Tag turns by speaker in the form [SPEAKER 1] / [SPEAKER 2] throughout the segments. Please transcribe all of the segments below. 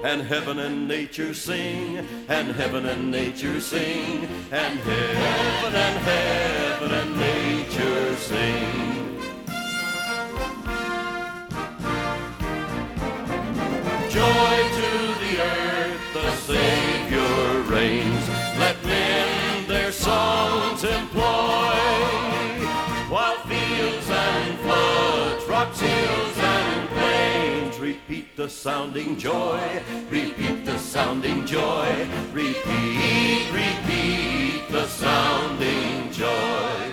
[SPEAKER 1] and heaven and nature sing, and heaven and nature sing, and heaven and nature sing. Joy to the earth, the Savior reigns. Let men their songs employ, while fields and floods, rocks, hills, and plains repeat the sounding joy, repeat the sounding joy, repeat the sounding joy.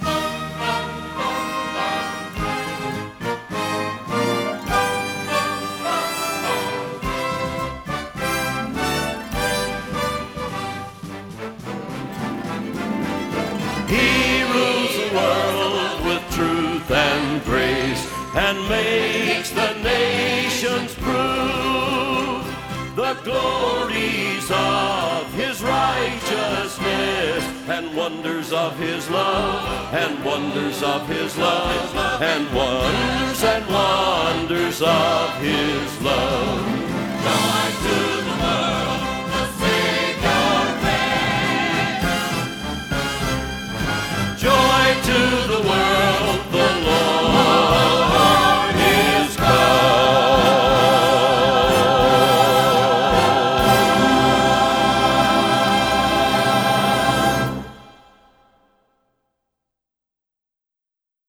[SPEAKER 1] He rules the world with truth and grace, and makes the nations prove the glories of his righteousness, and wonders of his love, and wonders of his love, and wonders of his love. Joy to the world.